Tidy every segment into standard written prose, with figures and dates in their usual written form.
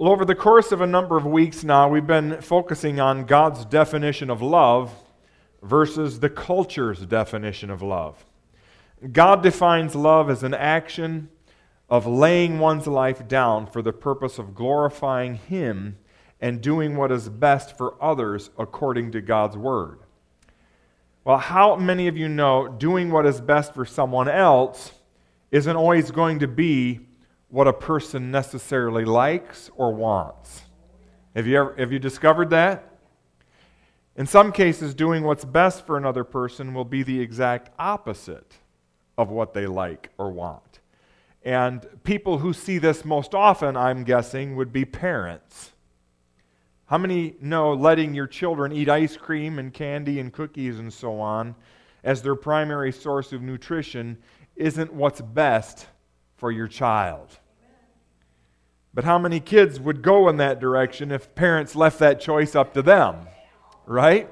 Well, over the course of a number of weeks now, we've been focusing on God's definition of love versus the culture's definition of love. God defines love as an action of laying one's life down for the purpose of glorifying Him and doing what is best for others according to God's Word. Well, how many of you know doing what is best for someone else isn't always going to be what a person necessarily likes or wants? Have you discovered that? In some cases, doing what's best for another person will be the exact opposite of what they like or want. And people who see this most often, I'm guessing, would be parents. How many know letting your children eat ice cream and candy and cookies and so on as their primary source of nutrition isn't what's best for your child? But how many kids would go in that direction if parents left that choice up to them? Right?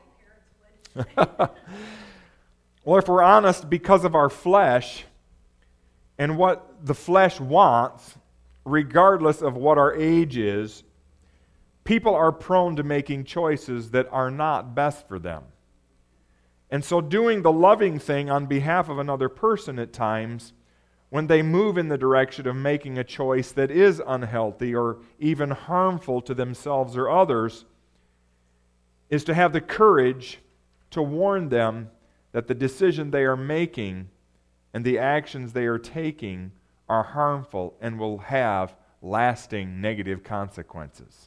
Well, if we're honest, because of our flesh and what the flesh wants, regardless of what our age is, people are prone to making choices that are not best for them. And so doing the loving thing on behalf of another person at times, when they move in the direction of making a choice that is unhealthy or even harmful to themselves or others, is to have the courage to warn them that the decision they are making and the actions they are taking are harmful and will have lasting negative consequences.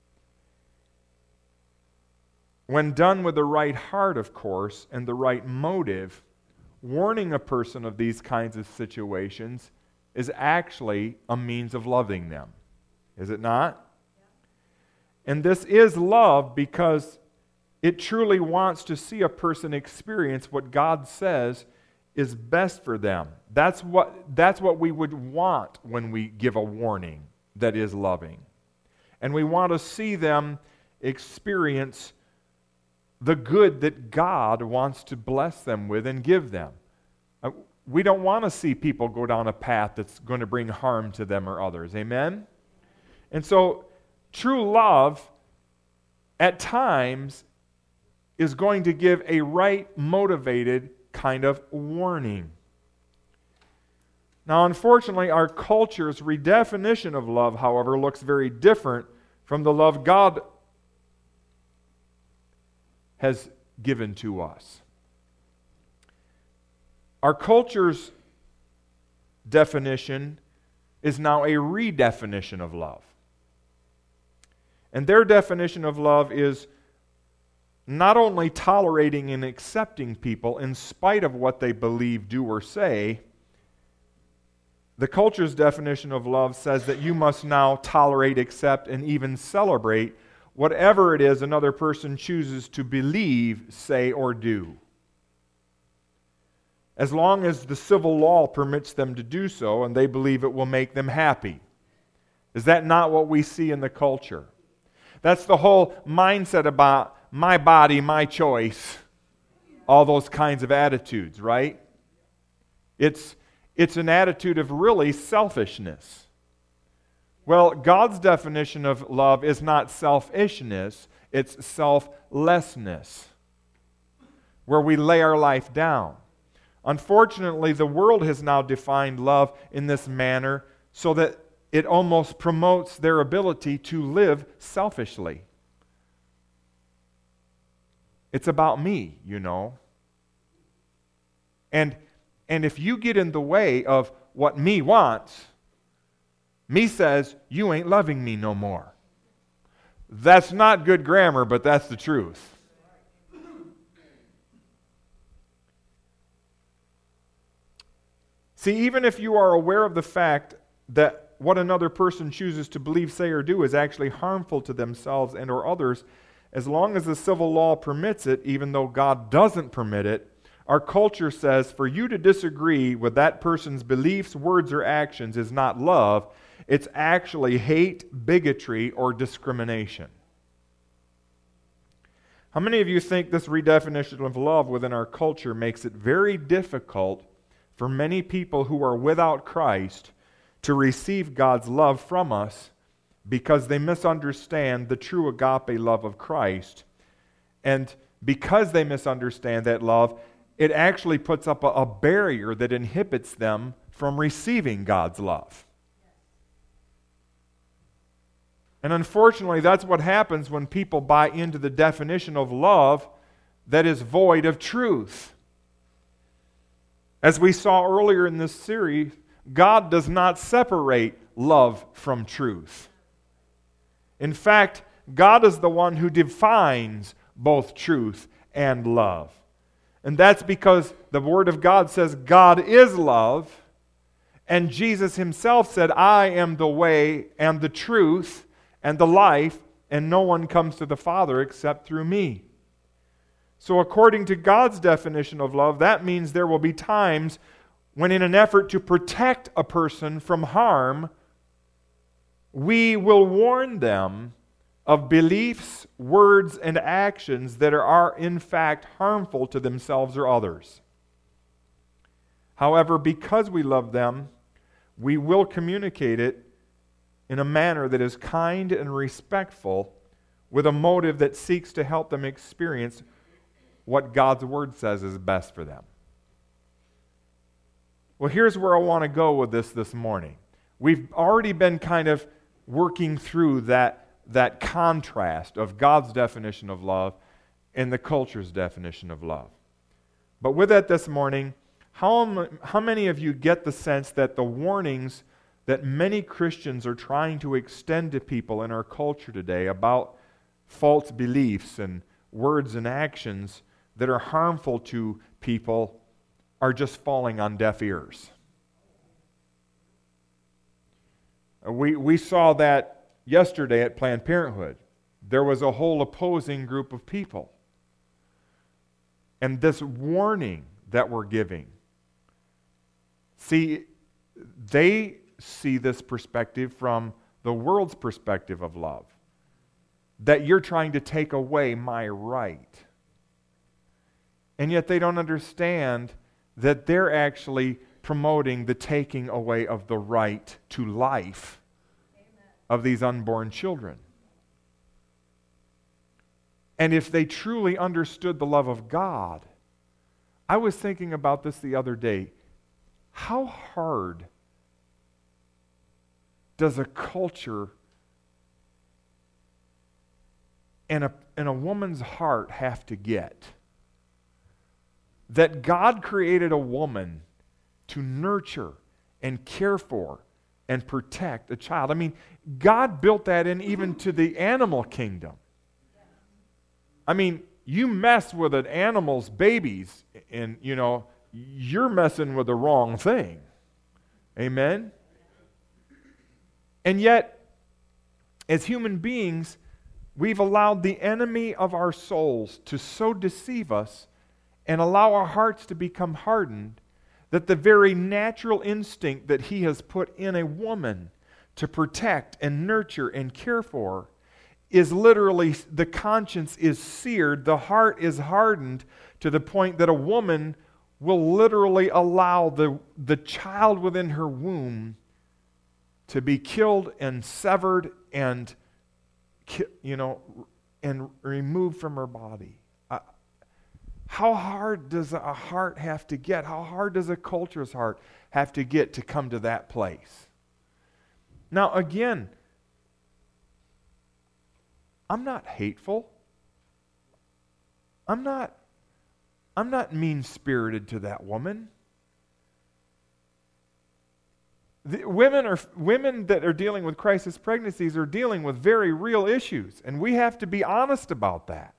When done with the right heart, of course, and the right motive, warning a person of these kinds of situations is actually a means of loving them. Is it not? And this is love because it truly wants to see a person experience what God says is best for them. That's what we would want when we give a warning that is loving. And we want to see them experience the good that God wants to bless them with and give them. We don't want to see people go down a path that's going to bring harm to them or others. Amen? And so, true love, at times, is going to give a right motivated kind of warning. Now, unfortunately, our culture's redefinition of love, however, looks very different from the love God has given to us. Our culture's definition is now a redefinition of love. And their definition of love is not only tolerating and accepting people in spite of what they believe, do, or say. The culture's definition of love says that you must now tolerate, accept, and even celebrate whatever it is another person chooses to believe, say, or do, as long as the civil law permits them to do so and they believe it will make them happy. Is that not what we see in the culture? That's the whole mindset about my body, my choice, all those kinds of attitudes, right? It's an attitude of really selfishness. Well, God's definition of love is not selfishness, it's selflessness, where we lay our life down. Unfortunately, the world has now defined love in this manner so that it almost promotes their ability to live selfishly. It's about me, you know. And if you get in the way of what me wants, me says, you ain't loving me no more. That's not good grammar, but that's the truth. See, even if you are aware of the fact that what another person chooses to believe, say, or do is actually harmful to themselves and or others, as long as the civil law permits it, even though God doesn't permit it, our culture says for you to disagree with that person's beliefs, words, or actions is not love. It's actually hate, bigotry, or discrimination. How many of you think this redefinition of love within our culture makes it very difficult for many people who are without Christ to receive God's love from us because they misunderstand the true agape love of Christ. And because they misunderstand that love, it actually puts up a barrier that inhibits them from receiving God's love. And unfortunately, that's what happens when people buy into the definition of love that is void of truth. As we saw earlier in this series, God does not separate love from truth. In fact, God is the one who defines both truth and love. And that's because the Word of God says God is love, and Jesus Himself said, I am the way and the truth and the life, and no one comes to the Father except through me. So according to God's definition of love, that means there will be times when, in an effort to protect a person from harm, we will warn them of beliefs, words, and actions that are in fact harmful to themselves or others. However, because we love them, we will communicate it in a manner that is kind and respectful, with a motive that seeks to help them experience what God's Word says is best for them. Well, here's where I want to go with this morning. We've already been kind of working through that contrast of God's definition of love and the culture's definition of love. But with that this morning, how many of you get the sense that the warnings that many Christians are trying to extend to people in our culture today about false beliefs and words and actions that are harmful to people are just falling on deaf ears? We saw that yesterday at Planned Parenthood. There was a whole opposing group of people. And this warning that we're giving, see, they see this perspective from the world's perspective of love. That you're trying to take away my right. And yet they don't understand that they're actually promoting the taking away of the right to life of these unborn children. And if they truly understood the love of God, I was thinking about this the other day. How hard does a culture and a woman's heart have to get that God created a woman to nurture and care for and protect a child? I mean, God built that in even to the animal kingdom. I mean, you mess with an animal's babies and, you're messing with the wrong thing. Amen? And yet, as human beings, we've allowed the enemy of our souls to so deceive us and allow our hearts to become hardened that the very natural instinct that He has put in a woman to protect and nurture and care for is literally, the conscience is seared, the heart is hardened to the point that a woman will literally allow the child within her womb to be killed and severed and removed from her body. How hard does a heart have to get? How hard does a culture's heart have to get to come to that place? Now, again, I'm not hateful. I'm not mean-spirited to that woman. Women that are dealing with crisis pregnancies are dealing with very real issues, and we have to be honest about that.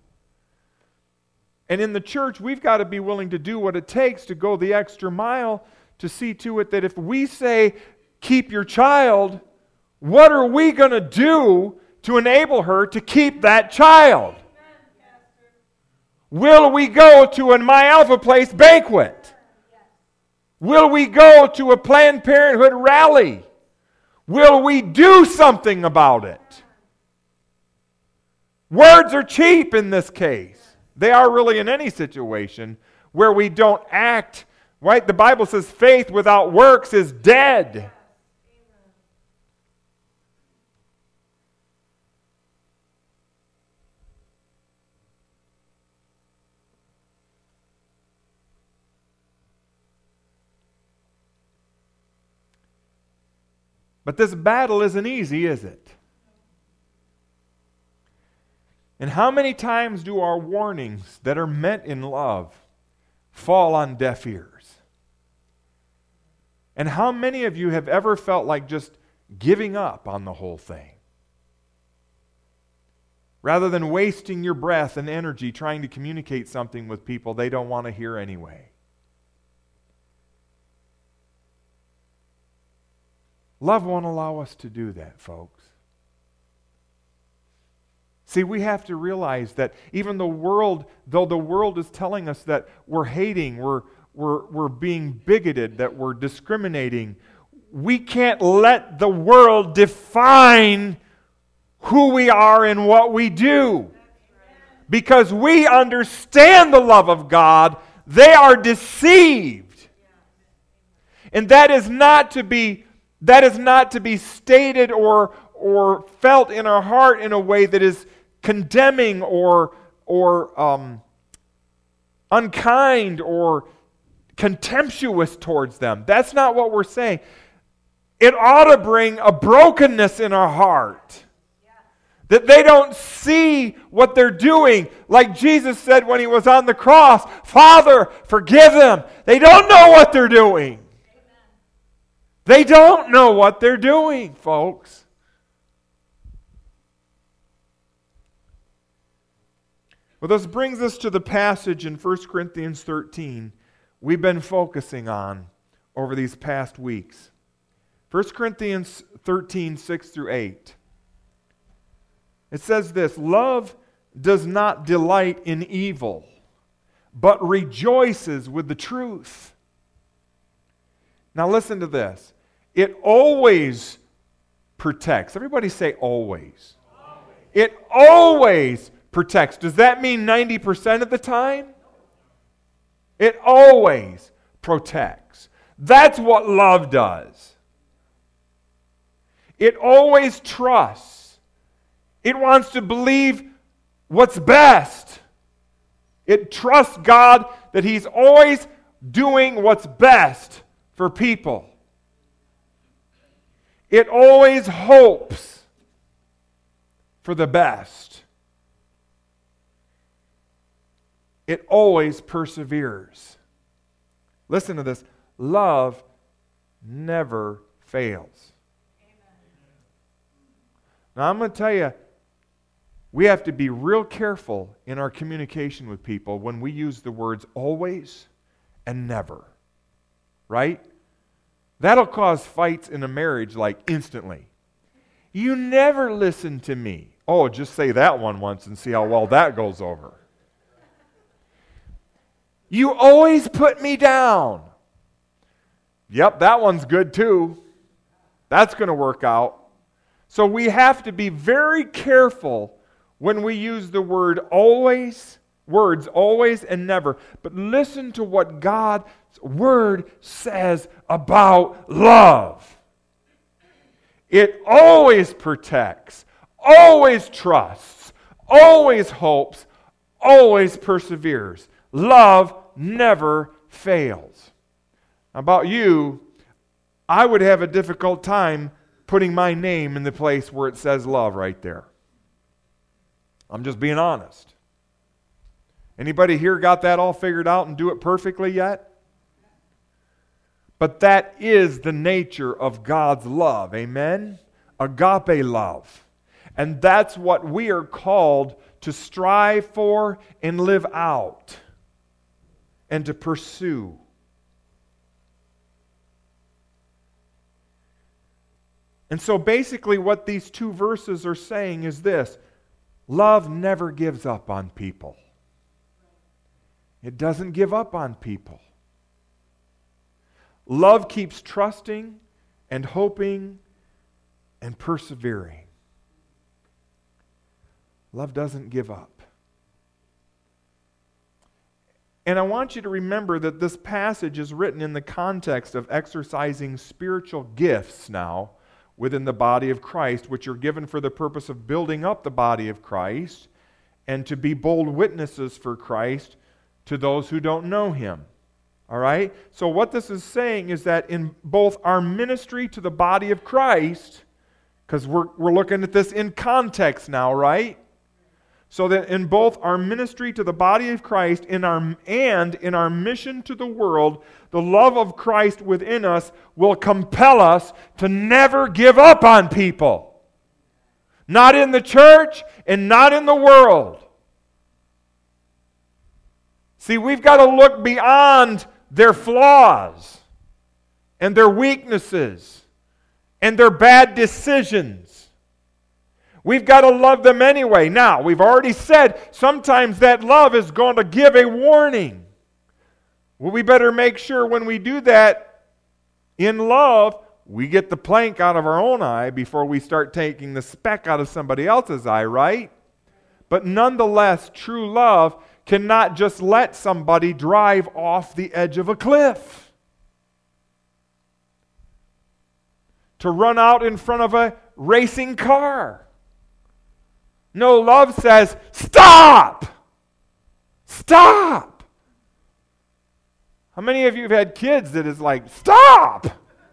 And in the church, we've got to be willing to do what it takes to go the extra mile to see to it that if we say, keep your child, what are we going to do to enable her to keep that child? Will we go to a My Alpha Place banquet? Will we go to a Planned Parenthood rally? Will we do something about it? Words are cheap in this case. They are really in any situation where we don't act, right? The Bible says faith without works is dead. But this battle isn't easy, is it? And how many times do our warnings that are meant in love fall on deaf ears? And how many of you have ever felt like just giving up on the whole thing? Rather than wasting your breath and energy trying to communicate something with people they don't want to hear anyway. Love won't allow us to do that, folks. See, we have to realize that even the world, though the world is telling us that we're hating, we're being bigoted, that we're discriminating, we can't let the world define who we are and what we do. Because we understand the love of God, they are deceived. And that is not to be stated or felt in our heart in a way that is condemning or unkind or contemptuous towards them. That's not what we're saying. It ought to bring a brokenness in our heart. That they don't see what they're doing. Like Jesus said when he was on the cross, Father, forgive them. They don't know what they're doing. They don't know what they're doing, folks. Well, this brings us to the passage in 1 Corinthians 13 we've been focusing on over these past weeks. 1 Corinthians 13, 6 through 8. It says this, love does not delight in evil, but rejoices with the truth. Now listen to this. It always protects. Everybody say always. It always protects. Does that mean 90% of the time? It always protects. That's what love does. It always trusts. It wants to believe what's best. It trusts God that He's always doing what's best for people. It always hopes for the best. It always perseveres. Listen to this. Love never fails. Now I'm going to tell you, we have to be real careful in our communication with people when we use the words always and never. Right? That'll cause fights in a marriage like instantly. You never listen to me. Oh, just say that one once and see how well that goes over. You always put me down. Yep, that one's good too. That's going to work out. So we have to be very careful when we use the word always, words always and never. But listen to what God's Word says about love. It always protects, always trusts, always hopes, always perseveres. Love never fails. About you, I would have a difficult time putting my name in the place where it says love right there. I'm just being honest. Anybody here got that all figured out and do it perfectly yet? But that is the nature of God's love. Amen? Agape love. And that's what we are called to strive for and live out and to pursue. And so basically what these two verses are saying is this. Love never gives up on people. It doesn't give up on people. Love keeps trusting and hoping and persevering. Love doesn't give up. And I want you to remember that this passage is written in the context of exercising spiritual gifts now within the body of Christ, which are given for the purpose of building up the body of Christ and to be bold witnesses for Christ to those who don't know Him. All right? So what this is saying is that in both our ministry to the body of Christ, because we're looking at this in context now, right? So that in both our ministry to the body of Christ and in our mission to the world, the love of Christ within us will compel us to never give up on people. Not in the church and not in the world. See, we've got to look beyond their flaws and their weaknesses and their bad decisions. We've got to love them anyway. Now, we've already said sometimes that love is going to give a warning. Well, we better make sure when we do that in love, we get the plank out of our own eye before we start taking the speck out of somebody else's eye, right? But nonetheless, true love cannot just let somebody drive off the edge of a cliff. To run out in front of a racing car. No, love says, stop! Stop! How many of you have had kids that is like, stop!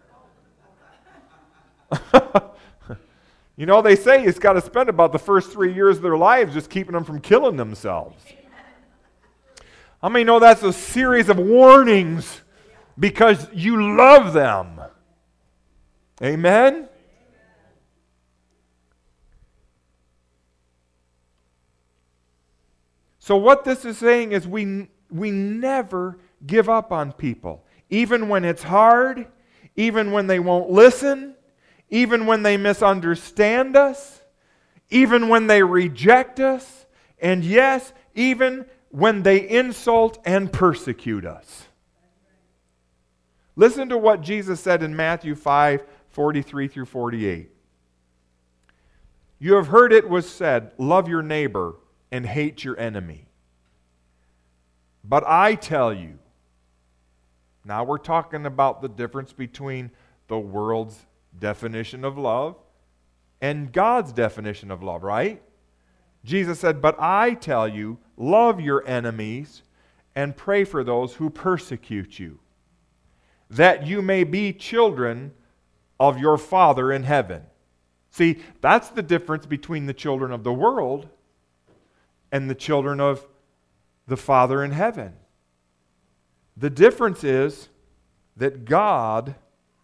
You know, they say it's got to spend about the first 3 years of their lives just keeping them from killing themselves. How many know that's a series of warnings because you love them? Amen? So what this is saying is we never give up on people. Even when it's hard, even when they won't listen, even when they misunderstand us, even when they reject us, and yes, even when they insult and persecute us. Listen to what Jesus said in Matthew 5:43 through 48. You have heard it was said, love your neighbor and hate your enemy. But I tell you, now we're talking about the difference between the world's definition of love and God's definition of love, right? Jesus said, but I tell you, love your enemies and pray for those who persecute you, that you may be children of your Father in heaven. See, that's the difference between the children of the world and the children of the Father in heaven. The difference is that God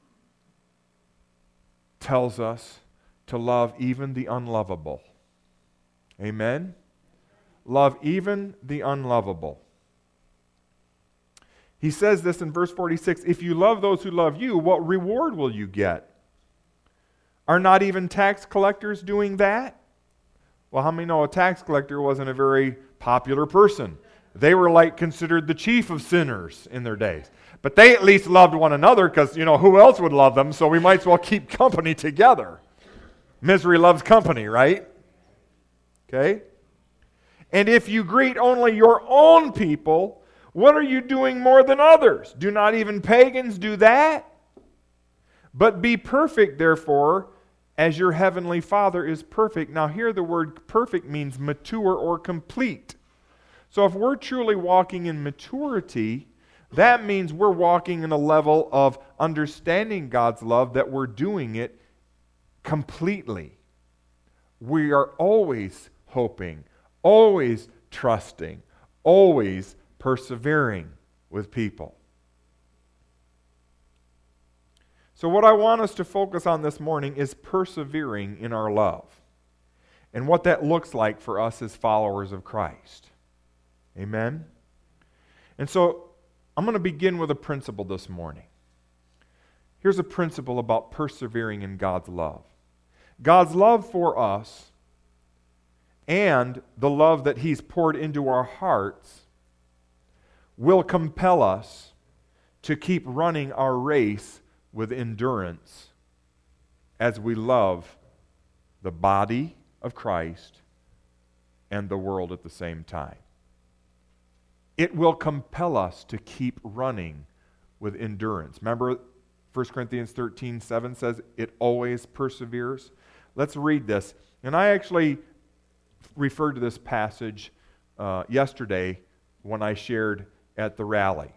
tells us to love even the unlovable. Amen? Love even the unlovable. He says this in verse 46, if you love those who love you, what reward will you get? Are not even tax collectors doing that? Well, how many know a tax collector wasn't a very popular person? They were like considered the chief of sinners in their days. But they at least loved one another because, who else would love them? So we might as well keep company together. Misery loves company, right? Okay? And if you greet only your own people, what are you doing more than others? Do not even pagans do that? But be perfect, therefore, as your heavenly Father is perfect. Now here the word perfect means mature or complete. So if we're truly walking in maturity, that means we're walking in a level of understanding God's love, that we're doing it completely. We are always hoping, always trusting, always persevering with people. So what I want us to focus on this morning is persevering in our love and what that looks like for us as followers of Christ. Amen? And so I'm going to begin with a principle this morning. Here's a principle about persevering in God's love. God's love for us and the love that He's poured into our hearts will compel us to keep running our race with endurance as we love the body of Christ and the world at the same time. It will compel us to keep running with endurance. Remember, 1 Corinthians 13:7 says it always perseveres. Let's read this. And I actually referred to this passage yesterday when I shared at the rally.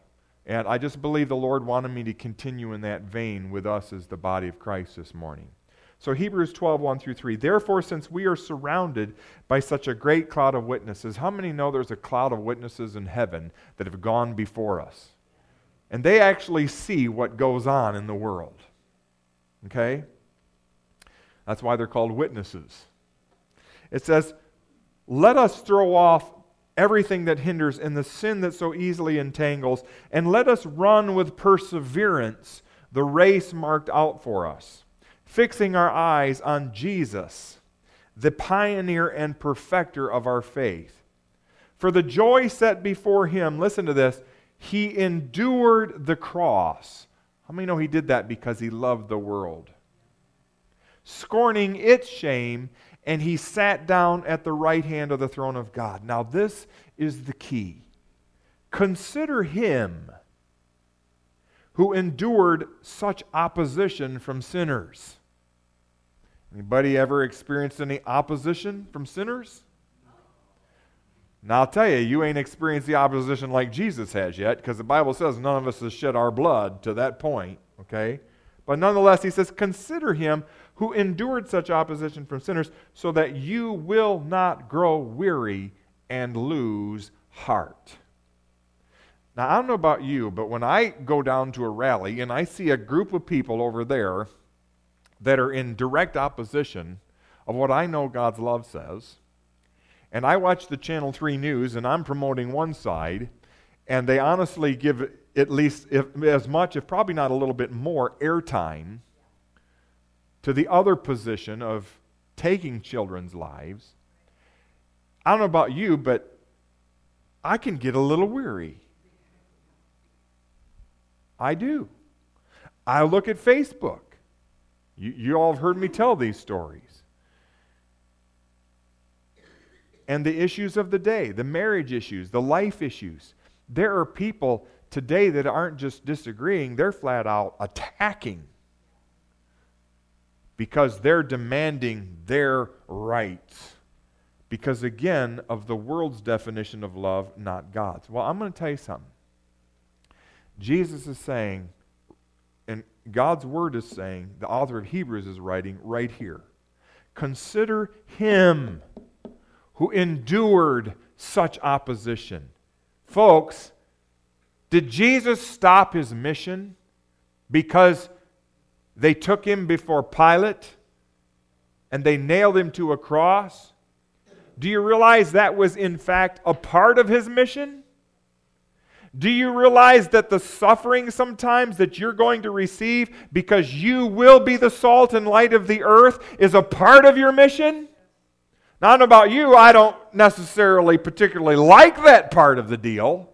And I just believe the Lord wanted me to continue in that vein with us as the body of Christ this morning. So Hebrews 12, 1 through 3. Therefore, since we are surrounded by such a great cloud of witnesses, how many know there's a cloud of witnesses in heaven that have gone before us? And they actually see what goes on in the world. Okay? That's why they're called witnesses. It says, let us throw off everything that hinders and the sin that so easily entangles, and let us run with perseverance the race marked out for us, fixing our eyes on Jesus, the pioneer and perfecter of our faith. For the joy set before him, listen to this, he endured the cross. How many know he did that because he loved the world? Scorning its shame, and he sat down at the right hand of the throne of God. Now this is the key. Consider him who endured such opposition from sinners. Anybody ever experienced any opposition from sinners? Now I'll tell you, you ain't experienced the opposition like Jesus has yet, because the Bible says none of us has shed our blood to that point, okay? But nonetheless, he says, consider him who endured such opposition from sinners, so that you will not grow weary and lose heart. Now, I don't know about you, but when I go down to a rally and I see a group of people over there that are in direct opposition of what I know God's love says, and I watch the Channel 3 news and I'm promoting one side, and they honestly give at least as much, if probably not a little bit more, airtime to the other position of taking children's lives. I don't know about you, but I can get a little weary. I do. I look at Facebook. You all have heard me tell these stories. And the issues of the day, the marriage issues, the life issues. There are people today that aren't just disagreeing, they're flat out attacking because they're demanding their rights. Because again, of the world's definition of love, not God's. Well, I'm going to tell you something. Jesus is saying, and God's Word is saying, the author of Hebrews is writing right here, consider him who endured such opposition. Folks, did Jesus stop his mission because they took him before Pilate and they nailed him to a cross? Do you realize that was in fact a part of his mission? Do you realize that the suffering sometimes that you're going to receive because you will be the salt and light of the earth is a part of your mission? Not about you, I don't necessarily particularly like that part of the deal.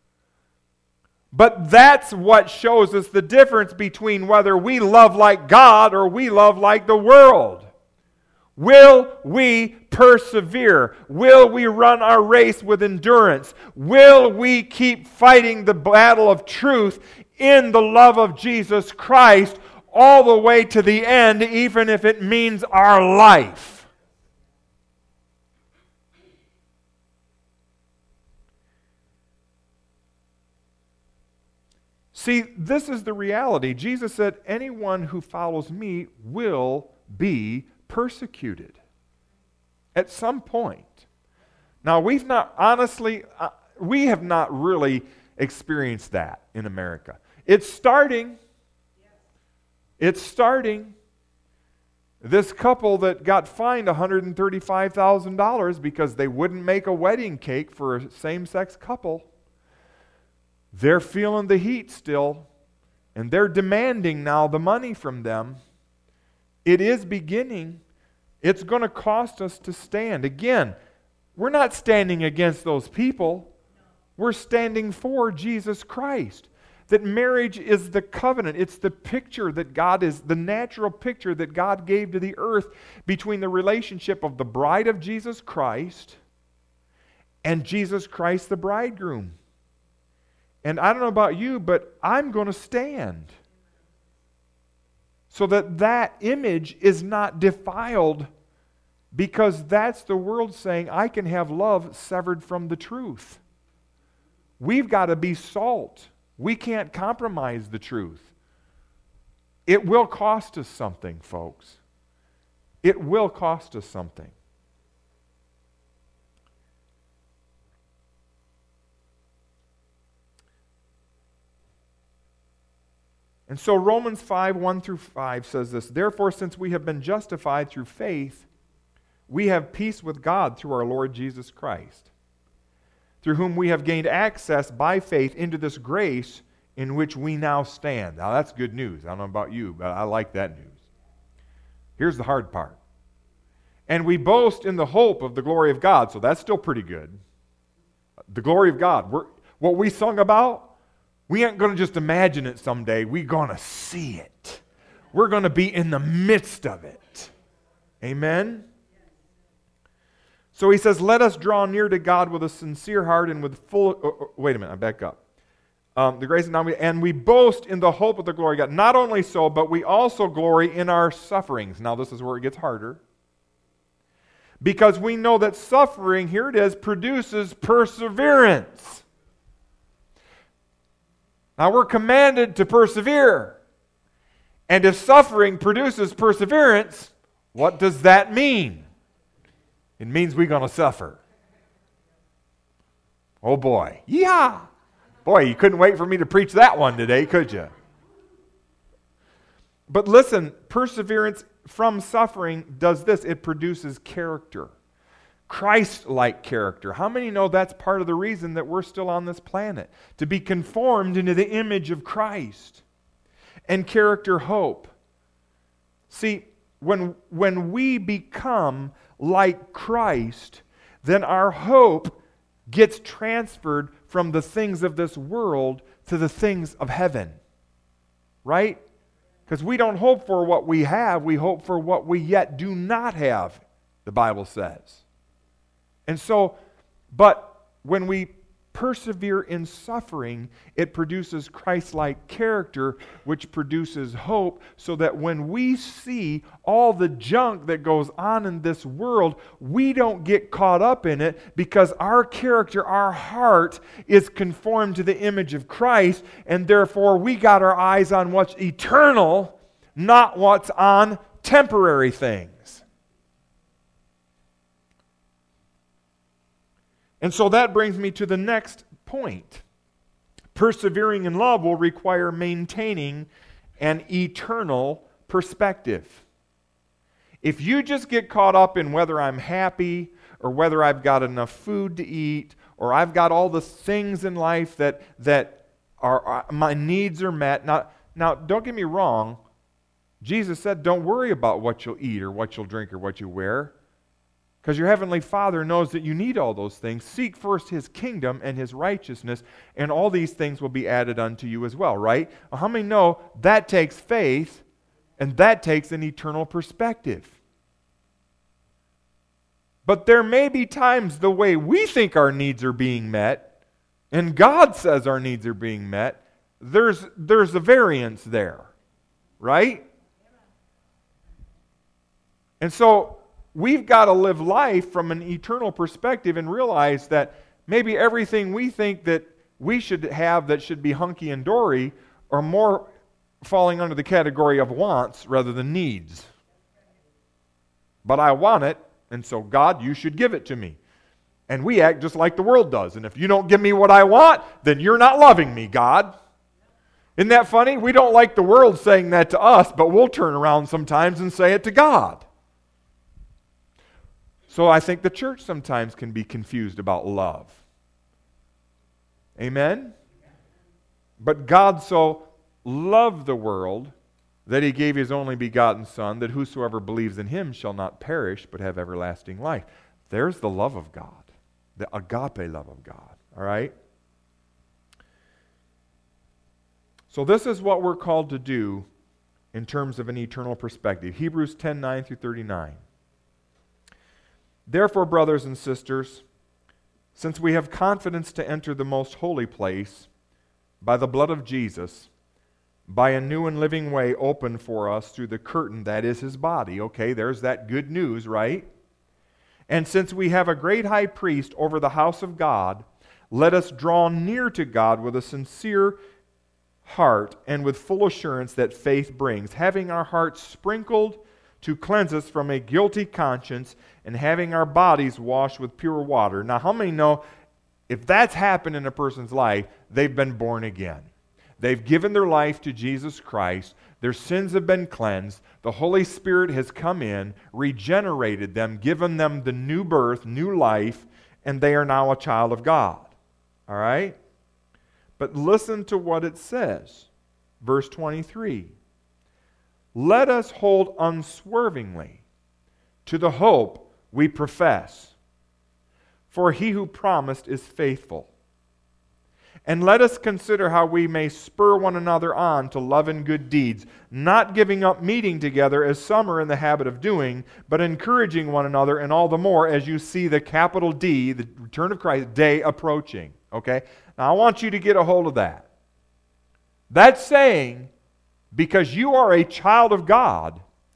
But that's what shows us the difference between whether we love like God or we love like the world. Will we persevere? Will we run our race with endurance? Will we keep fighting the battle of truth in the love of Jesus Christ all the way to the end, even if it means our life? See, this is the reality. Jesus said, anyone who follows me will be persecuted at some point. Now, we have not really experienced that in America. It's starting. It's starting. This couple that got fined $135,000 because they wouldn't make a wedding cake for a same-sex couple, they're feeling the heat still, and they're demanding now the money from them. It is beginning. It's going to cost us to stand. Again, we're not standing against those people. We're standing for Jesus Christ. That marriage is the covenant. It's the picture that God is, the natural picture that God gave to the earth between the relationship of the bride of Jesus Christ and Jesus Christ the bridegroom. And I don't know about you, but I'm going to stand so that that image is not defiled, because that's the world saying, I can have love severed from the truth. We've got to be salt. We can't compromise the truth. It will cost us something, folks. It will cost us something. And so Romans 5, 1 through 5 says this, "Therefore, since we have been justified through faith, we have peace with God through our Lord Jesus Christ, through whom we have gained access by faith into this grace in which we now stand." Now that's good news. I don't know about you, but I like that news. Here's the hard part. "And we boast in the hope of the glory of God." So that's still pretty good. The glory of God. What we sung about, we ain't going to just imagine it someday. We're going to see it. We're going to be in the midst of it. Amen? So he says, "Let us draw near to God with a sincere heart and with full..." Wait a minute, I back up. The grace and we boast in the hope of the glory of God. Not only so, but we also glory in our sufferings. Now this is where it gets harder. "Because we know that suffering," here it is, "produces perseverance." Now we're commanded to persevere. And if suffering produces perseverance, what does that mean? It means we're going to suffer. Oh boy. Yeah. Boy, you couldn't wait for me to preach that one today, could you? But listen, perseverance from suffering does this. It produces character. Christ-like character. How many know that's part of the reason that we're still on this planet? To be conformed into the image of Christ. And character, hope. See, when we become like Christ, then our hope gets transferred from the things of this world to the things of heaven. Right? Because we don't hope for what we have, we hope for what we yet do not have, the Bible says. And so, but when we persevere in suffering, it produces Christ-like character, which produces hope, so that when we see all the junk that goes on in this world, we don't get caught up in it, because our character, our heart, is conformed to the image of Christ, and therefore we got our eyes on what's eternal, not what's on temporary things. And so that brings me to the next point. Persevering in love will require maintaining an eternal perspective. If you just get caught up in whether I'm happy or whether I've got enough food to eat or I've got all the things in life that are my needs are met. Now, don't get me wrong. Jesus said, don't worry about what you'll eat or what you'll drink or what you wear. Because your heavenly Father knows that you need all those things. Seek first His kingdom and His righteousness, and all these things will be added unto you as well, right? Well, how many know that takes faith, and that takes an eternal perspective? But there may be times the way we think our needs are being met, and God says our needs are being met, there's a variance there, right? And so we've got to live life from an eternal perspective and realize that maybe everything we think that we should have that should be hunky and dory are more falling under the category of wants rather than needs. But I want it, and so God, you should give it to me. And we act just like the world does. And if you don't give me what I want, then you're not loving me, God. Isn't that funny? We don't like the world saying that to us, but we'll turn around sometimes and say it to God. So I think the church sometimes can be confused about love. Amen? But God so loved the world that He gave His only begotten Son, that whosoever believes in Him shall not perish, but have everlasting life. There's the love of God, the agape love of God. All right? So this is what we're called to do in terms of an eternal perspective. Hebrews 10:9 through 39. Therefore, brothers and sisters, since we have confidence to enter the most holy place by the blood of Jesus, by a new and living way opened for us through the curtain that is His body. Okay, there's that good news, right? And since we have a great high priest over the house of God, let us draw near to God with a sincere heart and with full assurance that faith brings, having our hearts sprinkled to cleanse us from a guilty conscience and having our bodies washed with pure water. Now, how many know if that's happened in a person's life, they've been born again? They've given their life to Jesus Christ. Their sins have been cleansed. The Holy Spirit has come in, regenerated them, given them the new birth, new life, and they are now a child of God. All right? But listen to what it says. Verse 23. Let us hold unswervingly to the hope we profess, for he who promised is faithful. And let us consider how we may spur one another on to love and good deeds, not giving up meeting together as some are in the habit of doing, but encouraging one another, and all the more as you see the capital D, the return of Christ, day approaching. Okay? Now I want you to get a hold of that. That's saying, because you are a child of God,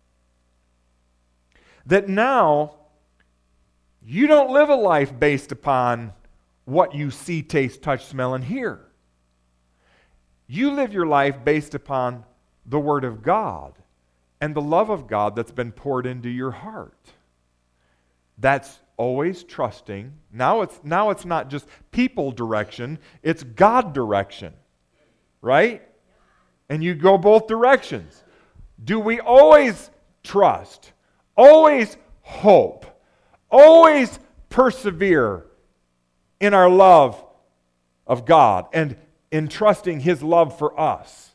that now you don't live a life based upon what you see, taste, touch, smell, and hear. You live your life based upon the Word of God and the love of God that's been poured into your heart. That's always trusting. Now it's not just people direction, it's God direction. Right? And you go both directions. Do we always trust, always hope, always persevere in our love of God and in trusting His love for us?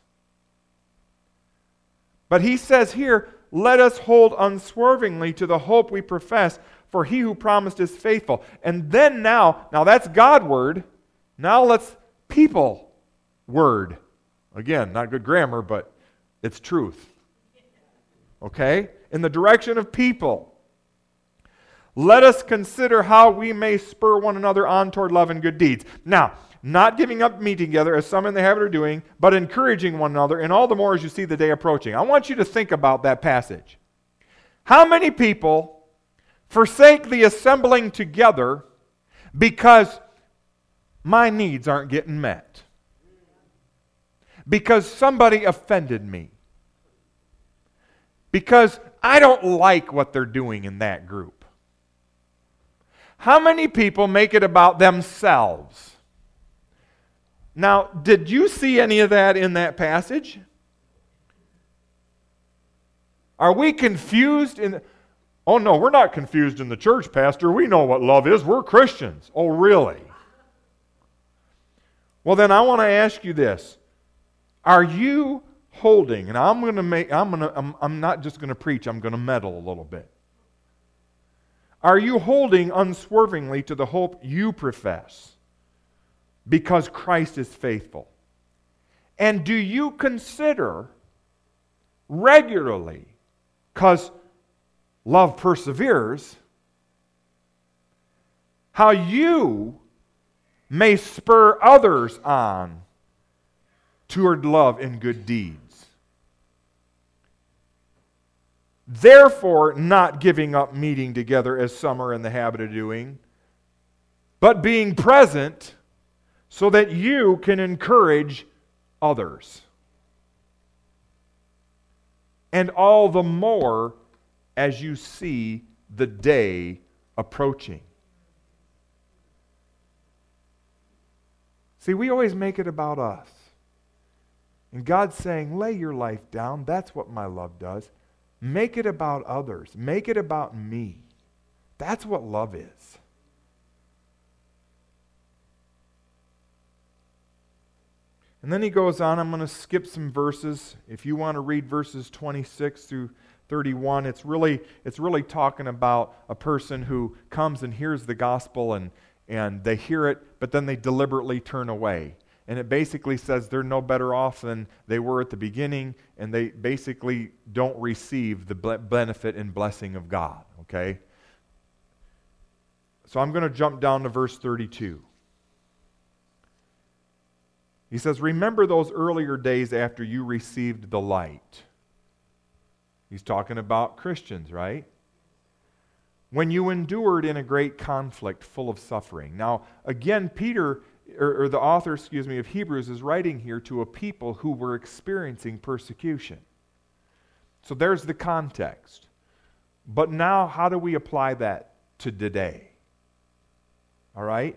But he says here, let us hold unswervingly to the hope we profess, for he who promised is faithful. And then now that's God word, now let's people word. Again, not good grammar, but it's truth. Okay? In the direction of people. Let us consider how we may spur one another on toward love and good deeds. Now, not giving up meeting together as some in the habit of doing, but encouraging one another, and all the more as you see the day approaching. I want you to think about that passage. How many people forsake the assembling together because my needs aren't getting met? Because somebody offended me? Because I don't like what they're doing in that group? How many people make it about themselves? Now, did you see any of that in that passage? Are we confused Oh no, we're not confused in the church, Pastor. We know what love is. We're Christians. Oh, really? Well, then I want to ask you this. Are you holding, and I'm not just going to preach, I'm going to meddle a little bit. Are you holding unswervingly to the hope you profess because Christ is faithful? And do you consider regularly, because love perseveres, how you may spur others on toward love and good deeds? Therefore, not giving up meeting together as some are in the habit of doing, but being present so that you can encourage others. And all the more as you see the day approaching. See, we always make it about us. And God's saying, lay your life down. That's what my love does. Make it about others. Make it about me. That's what love is. And then he goes on. I'm going to skip some verses. If you want to read verses 26 through 31, it's really talking about a person who comes and hears the gospel and they hear it, but then they deliberately turn away. And it basically says they're no better off than they were at the beginning, and they basically don't receive the benefit and blessing of God. Okay? So I'm going to jump down to verse 32. He says, remember those earlier days after you received the light. He's talking about Christians, right? When you endured in a great conflict full of suffering. Now, again, Peter or the author, of Hebrews is writing here to a people who were experiencing persecution. So there's the context. But now, how do we apply that to today? All right?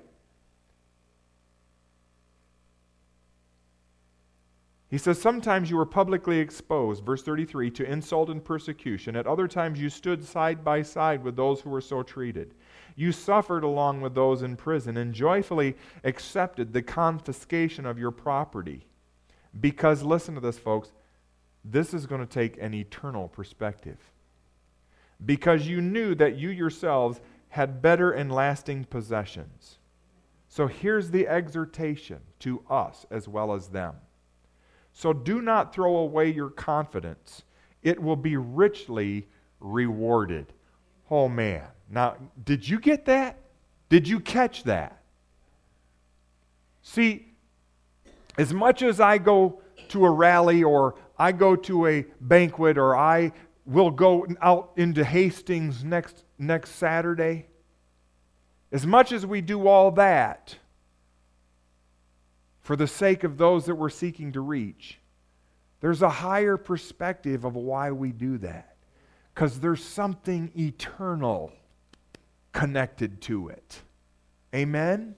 He says, sometimes you were publicly exposed, verse 33, to insult and persecution. At other times you stood side by side with those who were so treated. You suffered along with those in prison and joyfully accepted the confiscation of your property. Because, listen to this, folks, this is going to take an eternal perspective. Because you knew that you yourselves had better and lasting possessions. So here's the exhortation to us as well as them. So do not throw away your confidence. It will be richly rewarded. Oh man. Now, did you get that? Did you catch that? See, as much as I go to a rally or I go to a banquet or I will go out into Hastings next Saturday, as much as we do all that, for the sake of those that we're seeking to reach, there's a higher perspective of why we do that. Because there's something eternal connected to it. Amen?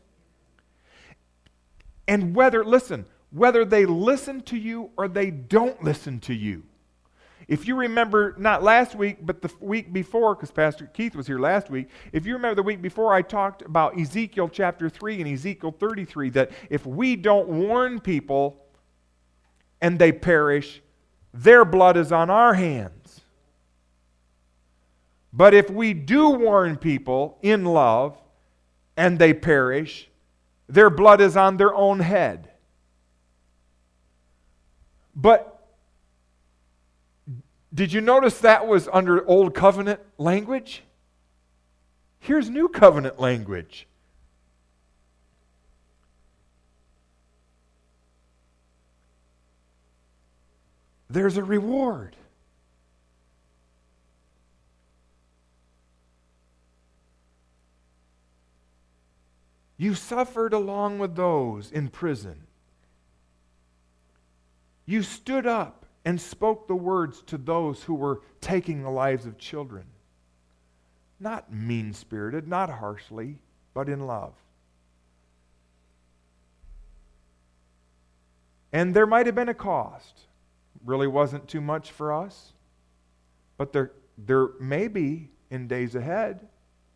And whether they listen to you or they don't listen to you. If you remember, not last week, but the week before, because Pastor Keith was here last week, if you remember the week before, I talked about Ezekiel chapter 3 and Ezekiel 33, that if we don't warn people and they perish, their blood is on our hands. But if we do warn people in love and they perish, their blood is on their own head. But did you notice that was under Old Covenant language? Here's New Covenant language. There's a reward. You suffered along with those in prison. You stood up and spoke the words to those who were taking the lives of children. Not mean-spirited, not harshly, but in love. And there might have been a cost. Really wasn't too much for us. But there may be in days ahead.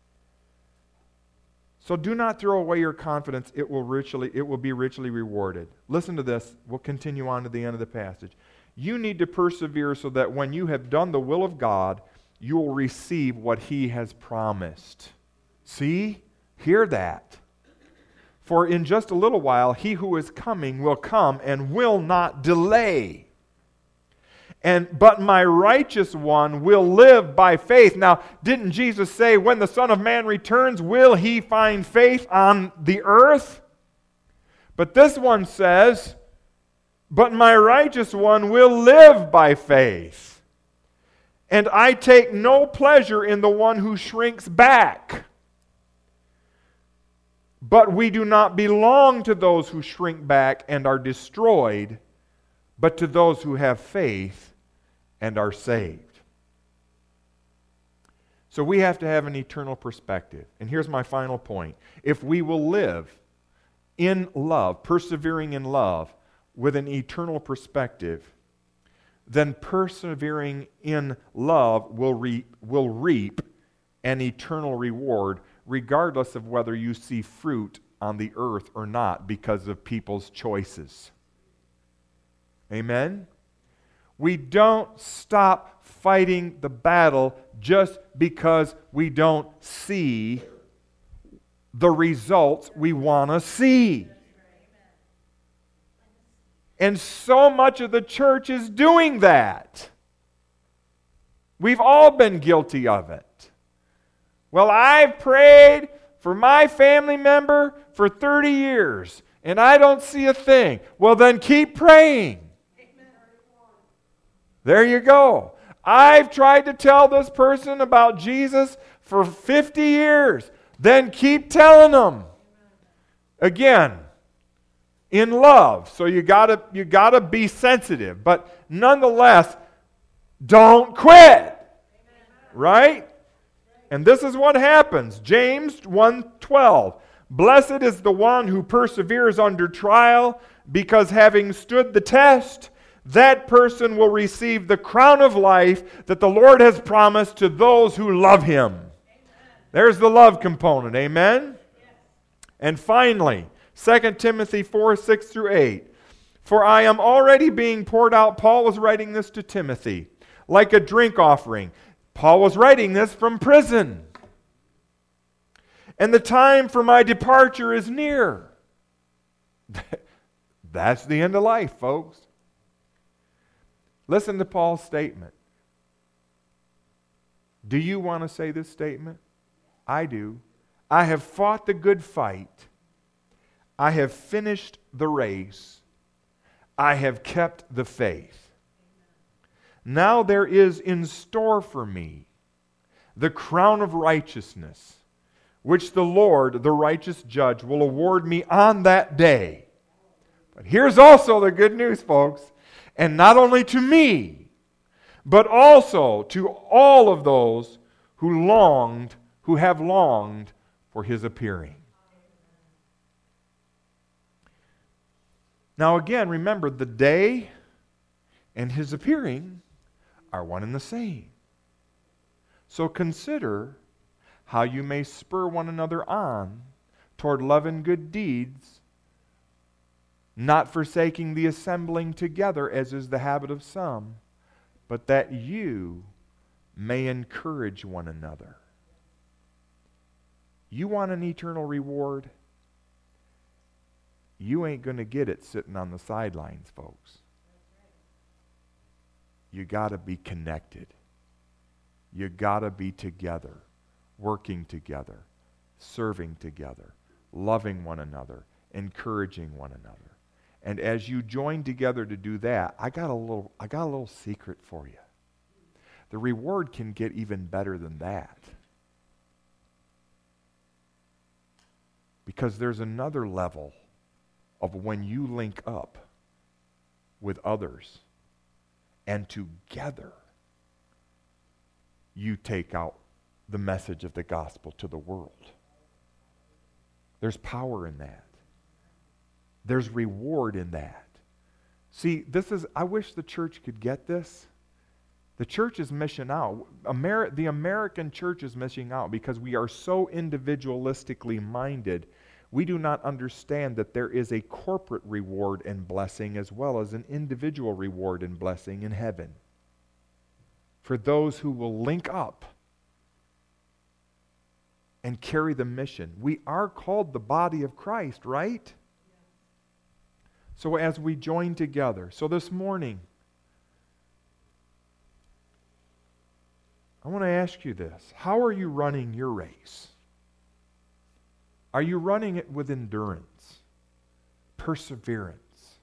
So do not throw away your confidence. It will be richly rewarded. Listen to this. We'll continue on to the end of the passage. You need to persevere so that when you have done the will of God, you will receive what He has promised. See? Hear that. For in just a little while, He who is coming will come and will not delay. But my righteous one will live by faith. Now, didn't Jesus say, when the Son of Man returns, will He find faith on the earth? But this one says, but my righteous one will live by faith. And I take no pleasure in the one who shrinks back. But we do not belong to those who shrink back and are destroyed, but to those who have faith and are saved. So we have to have an eternal perspective. And here's my final point. If we will live in love, persevering in love, with an eternal perspective, then persevering in love will reap an eternal reward, regardless of whether you see fruit on the earth or not because of people's choices. Amen? We don't stop fighting the battle just because we don't see the results we want to see. And so much of the church is doing that. We've all been guilty of it. Well, I've prayed for my family member for 30 years, and I don't see a thing. Well, then keep praying. There you go. I've tried to tell this person about Jesus for 50 years. Then keep telling them. Again, in love. So you gotta be sensitive. But nonetheless, don't quit. Right? And this is what happens. James 1:12. Blessed is the one who perseveres under trial, because having stood the test, that person will receive the crown of life that the Lord has promised to those who love Him. Amen. There's the love component. Amen? Yes. And finally, 2 Timothy 4:6-8. For I am already being poured out. Paul was writing this to Timothy, like a drink offering. Paul was writing this from prison. And the time for my departure is near. That's the end of life, folks. Listen to Paul's statement. Do you want to say this statement? I do. I have fought the good fight. I have finished the race. I have kept the faith. Now there is in store for me the crown of righteousness, which the Lord, the righteous judge, will award me on that day. But here's also the good news, folks. And not only to me, but also to all of those who have longed for His appearing. Now again, remember, the day and His appearing are one and the same. So consider how you may spur one another on toward love and good deeds, not forsaking the assembling together as is the habit of some, but that you may encourage one another. You want an eternal reward? You ain't going to get it sitting on the sidelines, folks. You got to be connected. You got to be together, working together, serving together, loving one another, encouraging one another. And as you join together to do that, I got a little secret for you. The reward can get even better than that. Because there's another level of when you link up with others and together you take out the message of the gospel to the world. There's power in that. There's reward in that. See, I wish the church could get this. The church is missing out. The American church is missing out because we are so individualistically minded. We do not understand that there is a corporate reward and blessing as well as an individual reward and blessing in heaven for those who will link up and carry the mission. We are called the body of Christ, right? So as we join together, so this morning, I want to ask you this. How are you running your race? Are you running it with endurance, perseverance?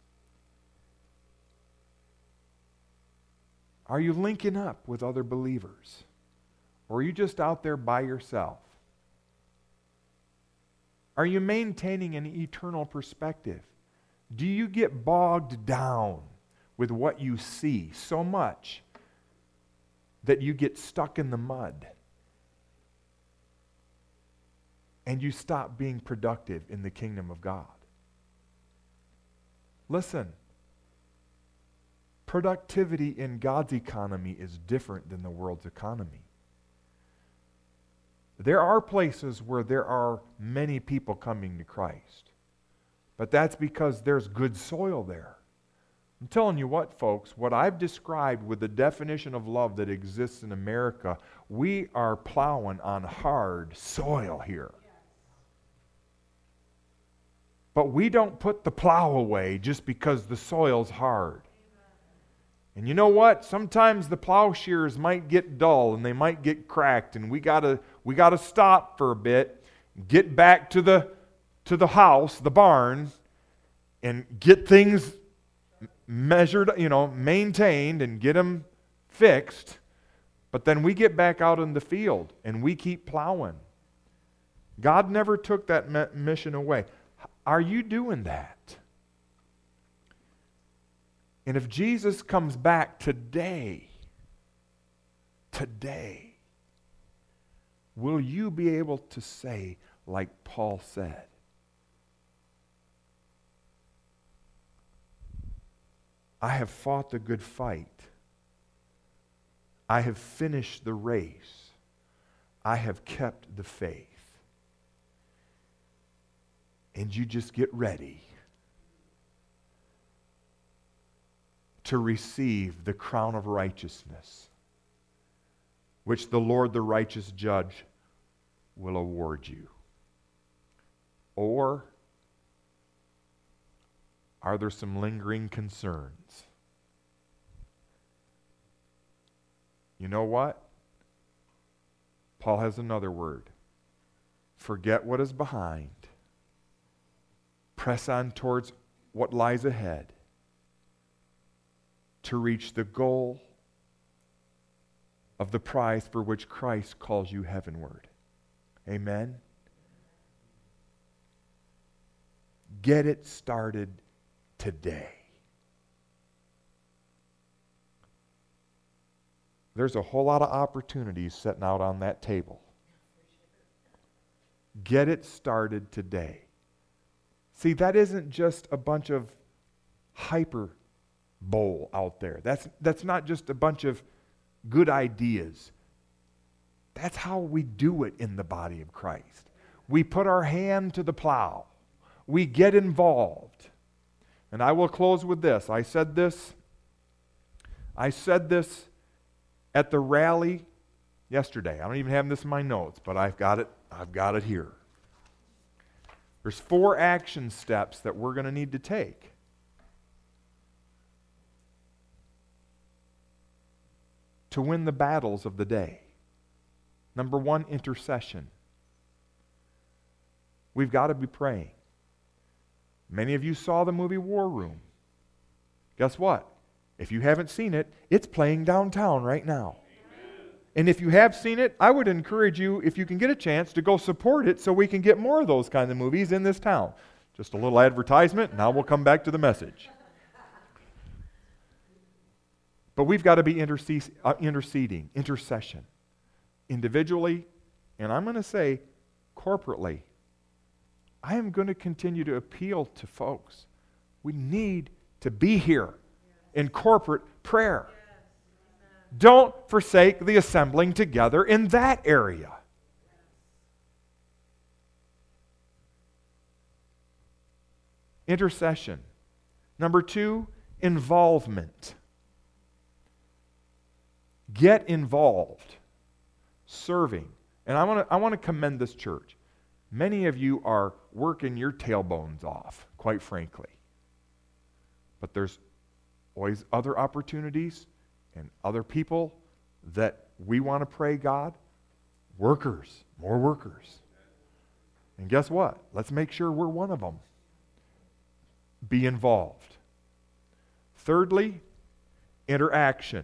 Are you linking up with other believers? Or are you just out there by yourself? Are you maintaining an eternal perspective? Do you get bogged down with what you see so much that you get stuck in the mud and you stop being productive in the kingdom of God? Listen, productivity in God's economy is different than the world's economy. There are places where there are many people coming to Christ, but that's because there's good soil there. I'm telling you what, folks, what I've described with the definition of love that exists in America, we are plowing on hard soil here. But we don't put the plow away just because the soil's hard. And you know what? Sometimes the plowshares might get dull and they might get cracked, and we gotta stop for a bit, get back to the house, the barn, and get things measured, maintained, and get them fixed. But then we get back out in the field and we keep plowing. God never took that mission away. Are you doing that? And if Jesus comes back today, will you be able to say, like Paul said, I have fought the good fight. I have finished the race. I have kept the faith. And you just get ready to receive the crown of righteousness, which the Lord, the righteous judge, will award you. Or are there some lingering concerns? You know what? Paul has another word. Forget what is behind. Press on towards what lies ahead to reach the goal of the prize for which Christ calls you heavenward. Amen? Get it started today. There's a whole lot of opportunities sitting out on that table. Get it started today. See, that isn't just a bunch of hyperbole out there. That's not just a bunch of good ideas. That's how we do it in the body of Christ. We put our hand to the plow. We get involved. And I will close with this. I said this at the rally yesterday. I don't even have this in my notes, but I've got it here. There's 4 action steps that we're going to need to take. To win the battles of the day. Number 1, intercession. We've got to be praying. Many of you saw the movie War Room. Guess what? If you haven't seen it, it's playing downtown right now. Amen. And if you have seen it, I would encourage you, if you can get a chance, to go support it so we can get more of those kind of movies in this town. Just a little advertisement, now we'll come back to the message. But we've got to be interceding, intercession, individually, and I'm going to say corporately. I am going to continue to appeal to folks. We need to be here in corporate prayer. Don't forsake the assembling together in that area. Intercession. Number 2, involvement. Get involved. Serving. And I want to commend this church. Many of you are working your tailbones off, quite frankly. But there's always other opportunities and other people that we want to pray, God, workers, more workers. And guess what? Let's make sure we're one of them. Be involved. Thirdly, interaction.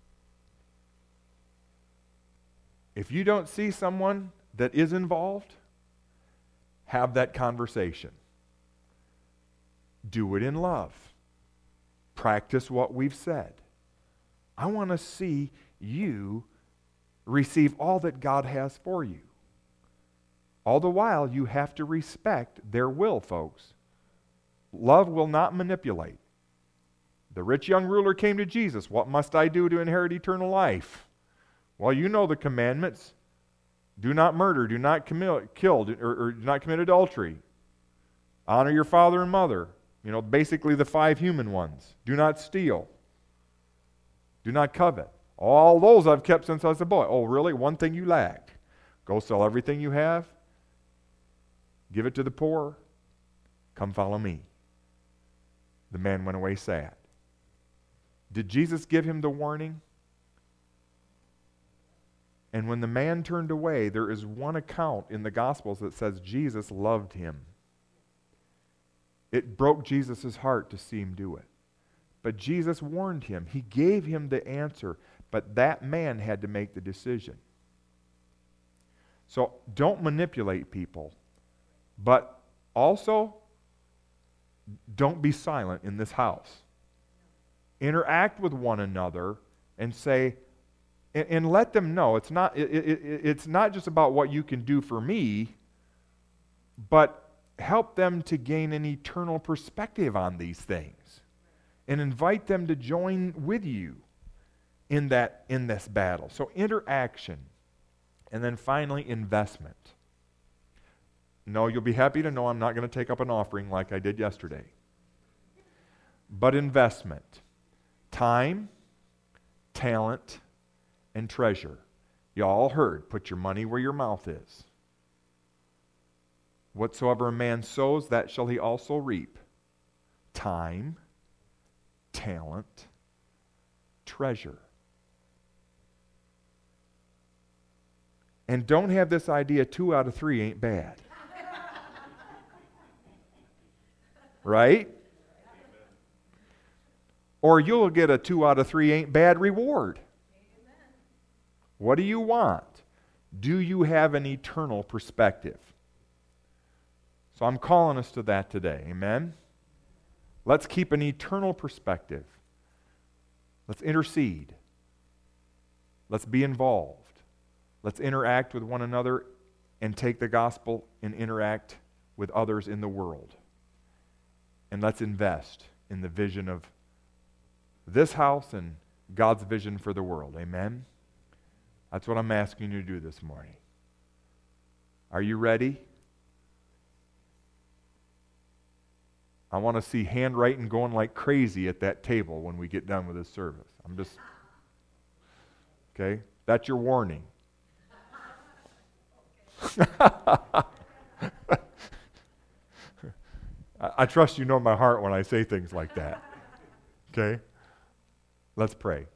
If you don't see someone that is involved, have that conversation. Do it in love. Practice what we've said. I want to see you receive all that God has for you. All the while, you have to respect their will, folks. Love will not manipulate. The rich young ruler came to Jesus. What must I do to inherit eternal life? Well, you know the commandments. Do not murder, do not kill, or do not commit adultery. Honor your father and mother. You know, basically the 5 human ones. Do not steal. Do not covet. All those I've kept since I was a boy. Oh, really? One thing you lack. Go sell everything you have. Give it to the poor. Come follow me. The man went away sad. Did Jesus give him the warning? And when the man turned away, there is one account in the Gospels that says Jesus loved him. It broke Jesus' heart to see him do it. But Jesus warned him. He gave him the answer, but that man had to make the decision. So don't manipulate people, but also don't be silent in this house. Interact with one another and say, and let them know it's not just about what you can do for me, but help them to gain an eternal perspective on these things and invite them to join with you in this battle. So interaction. And then finally, investment. No, you'll be happy to know I'm not going to take up an offering like I did yesterday. But investment. Time, talent, and treasure. You all heard, put your money where your mouth is. Whatsoever a man sows, that shall he also reap. Time, talent, treasure. And don't have this idea 2 out of 3 ain't bad. Right? Or you'll get a 2 out of 3 ain't bad reward. What do you want? Do you have an eternal perspective? So I'm calling us to that today. Amen? Let's keep an eternal perspective. Let's intercede. Let's be involved. Let's interact with one another and take the gospel and interact with others in the world. And let's invest in the vision of this house and God's vision for the world. Amen? That's what I'm asking you to do this morning. Are you ready? I want to see handwriting going like crazy at that table when we get done with this service. Okay? That's your warning. I trust you know my heart when I say things like that. Okay? Let's pray.